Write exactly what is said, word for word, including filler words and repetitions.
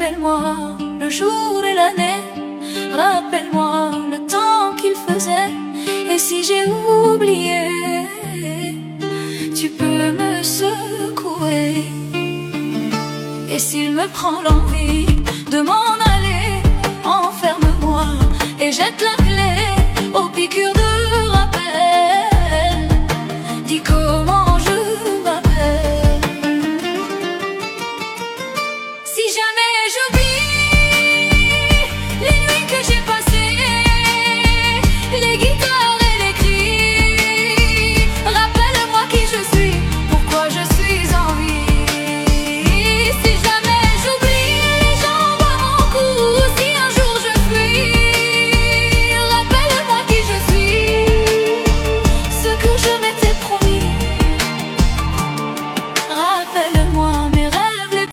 rappelle-moi le jour et l'année, rappelle-moi le temps qu'il faisait. Et si j'ai oublié, tu peux me secouer. Et s'il me prend l'envie de m'en aller, enferme-moi et jette la clé aux piqûres de rappel. Dis comment